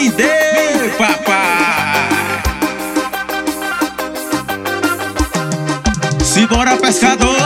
Me dê, papai. Simbora, pescador.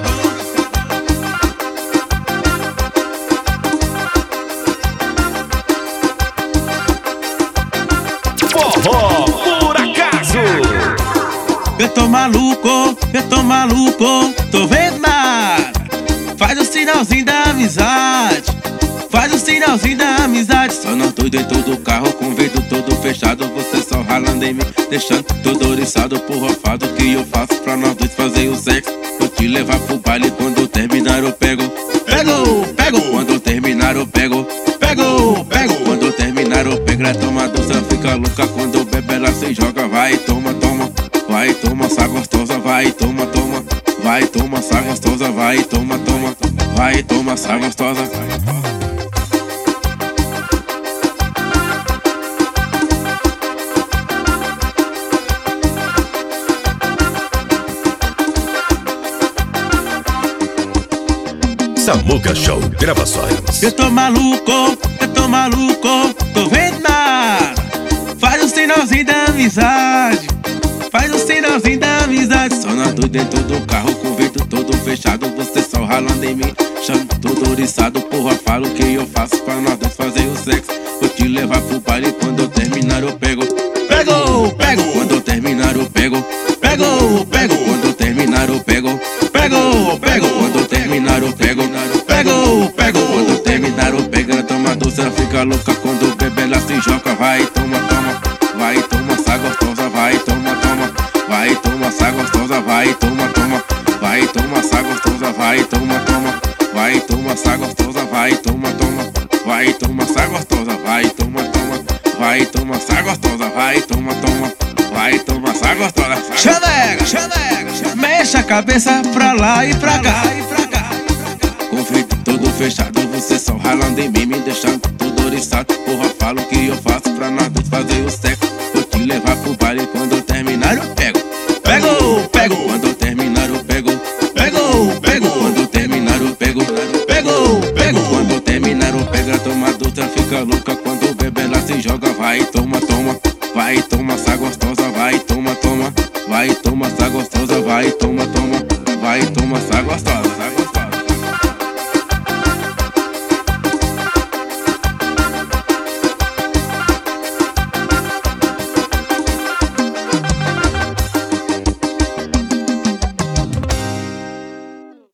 Forró por acaso. Eu tô maluco, tô vendo nada. Faz o sinalzinho da amizade, faz o sinalzinho da amizade. Só nós dois dentro do carro com o vidro todo fechado. Você só ralando em mim, deixando todo oriçado. Porra, fado que eu faço pra nós dois fazer o sexo. Vou te levar pro baile, quando eu terminar eu pego. Pego, quando eu terminar eu pego. Pego, quando eu terminar eu pego. Ela toma doce, ela fica louca quando eu bebo, ela se joga. Vai, toma, vai, toma, essa gostosa. Vai, toma, vai, toma, essa gostosa. Vai, toma, vai, toma, essa gostosa. Samuca Show Gravações. Eu tô maluco, tô vendo nada. Faz o sinalzinho da amizade, faz o sinalzinho da amizade. Só nós dois dentro do carro com o vidro todo fechado. Você só ralando em mim, chamo todo oriçado. Porra, falo o que eu faço pra nós dois fazer o sexo. Vou te levar pro baile, quando eu terminar eu pego. Pego, quando eu terminar eu pego. Pego, quando eu terminar eu pego. Pego, quando eu terminar eu pego. Pego, quando eu terminar eu pego. Ela toma doce, ela fica louca quando eu bebo, ela se joga. Vai, toma, vai, toma, essa gostosa. Vai, toma, vai, toma, essa gostosa. Vai, toma, vai, toma, essa gostosa. Vai, toma, vai, toma, essa gostosa. Vai, toma, vai, toma, essa gostosa. Vai, toma, vai, toma, essa gostosa. Vai, toma, vai, toma, essa gostosa. Chamega, mexa a cabeça pra lá e pra cá. Com o vidro todo fechado, você só ralando em mim, me deixando todo oriçado. Porra, falo o que eu faço pra nós dois fazer o sexo. Vou te levar pro baile, quando eu terminar eu pego.